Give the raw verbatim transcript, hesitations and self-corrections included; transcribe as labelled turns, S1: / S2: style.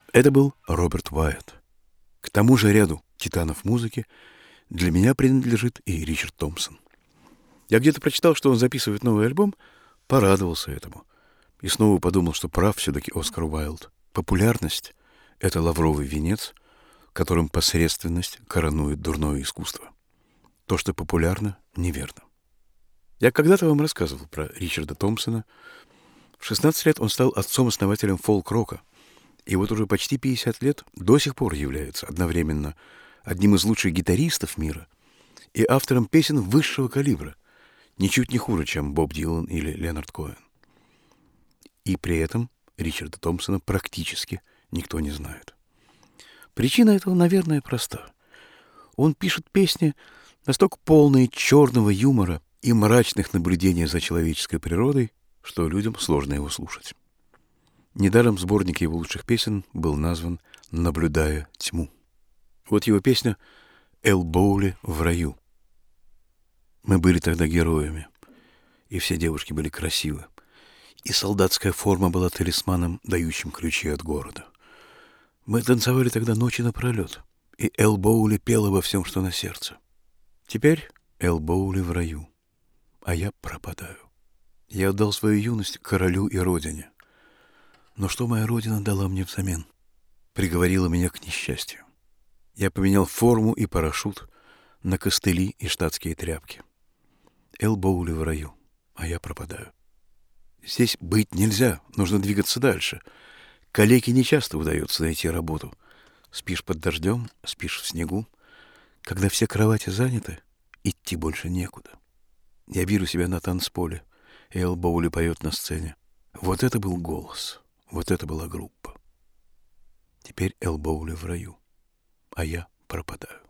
S1: Это был Роберт Уайетт. К тому же ряду титанов музыки для меня принадлежит и Ричард Томпсон. Я где-то прочитал, что он записывает новый альбом, порадовался этому. И снова подумал, что прав все-таки Оскар Уайльд. Популярность — это лавровый венец, которым посредственность коронует дурное искусство. То, что популярно, неверно. Я когда-то вам рассказывал про Ричарда Томпсона. В шестнадцать лет он стал отцом-основателем фолк-рока. И вот уже почти пятьдесят лет до сих пор является одновременно одним из лучших гитаристов мира и автором песен высшего калибра, ничуть не хуже, чем Боб Дилан или Леонард Коэн. И при этом Ричарда Томпсона практически никто не знает. Причина этого, наверное, проста. Он пишет песни, настолько полные черного юмора и мрачных наблюдений за человеческой природой, что людям сложно его слушать. Недаром сборник его лучших песен был назван «Наблюдая тьму». Вот его песня «Эл Боули в раю». Мы были тогда героями, и все девушки были красивы, и солдатская форма была талисманом, дающим ключи от города. Мы танцевали тогда ночи напролет, и Эл Боули пел обо всем, что на сердце. Теперь Эл Боули в раю, а я пропадаю. Я отдал свою юность королю и родине. Но что моя родина дала мне взамен? Приговорила меня к несчастью. Я поменял форму и парашют на костыли и штатские тряпки. Эл Боули в раю, а я пропадаю. Здесь быть нельзя, нужно двигаться дальше. Калеке нечасто удается найти работу. Спишь под дождем, спишь в снегу. Когда все кровати заняты, идти больше некуда. Я вижу себя на танцполе, и Эл Боули поет на сцене. Вот это был голос, вот это была группа. Теперь Эл Боули в раю, а я пропадаю.